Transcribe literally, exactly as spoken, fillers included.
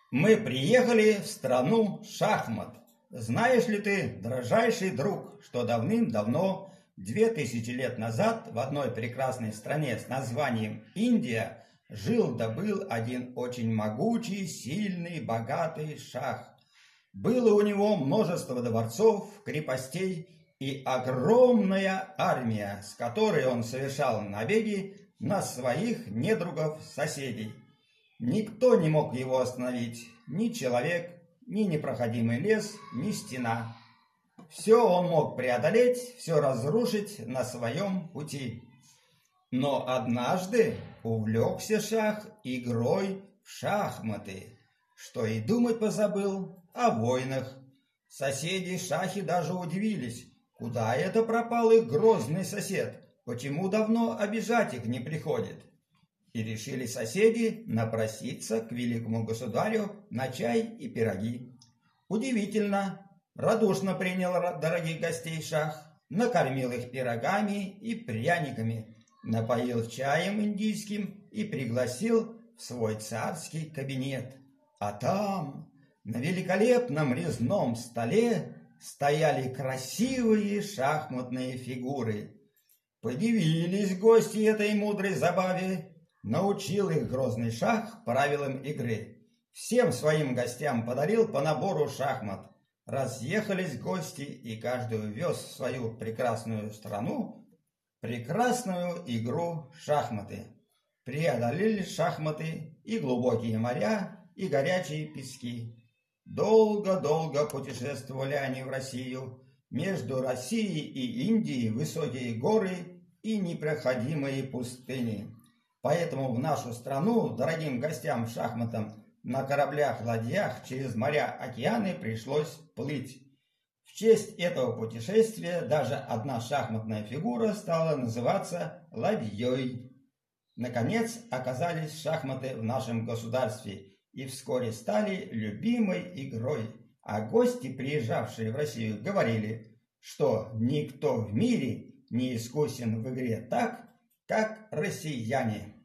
Мы приехали в страну шахмат. Знаешь ли ты, дрожайший друг, что давным-давно, две тысячи лет назад, в одной прекрасной стране с названием Индия, жил да был один очень могучий, сильный, богатый шах. Было у него множество дворцов, крепостей и огромная армия, с которой он совершал набеги на своих недругов-соседей. Никто не мог его остановить, ни человек, ни непроходимый лес, ни стена. Все он мог преодолеть, все разрушить на своем пути. Но однажды увлекся шах игрой в шахматы, что и думать позабыл о войнах. Соседи шахи даже удивились, куда это пропал их грозный сосед, почему давно обижать их не приходит. И решили соседи напроситься к великому государю на чай и пироги. Удивительно, радушно принял дорогих гостей шах, накормил их пирогами и пряниками, напоил чаем индийским и пригласил в свой царский кабинет. А там, на великолепном резном столе, стояли красивые шахматные фигуры. Подивились гости этой мудрой забаве. Научил их грозный шах правилам игры. Всем своим гостям подарил по набору шахмат. Разъехались гости, и каждый увез в свою прекрасную страну прекрасную игру в шахматы. Преодолели шахматы и глубокие моря, и горячие пески. Долго-долго путешествовали они в Россию. Между Россией и Индией высокие горы и непроходимые пустыни. Поэтому в нашу страну дорогим гостям-шахматам на кораблях-ладьях через моря, океаны пришлось плыть. В честь этого путешествия даже одна шахматная фигура стала называться ладьей. Наконец оказались шахматы в нашем государстве и вскоре стали любимой игрой. А гости, приезжавшие в Россию, говорили, что никто в мире не искусен в игре так, как россияне.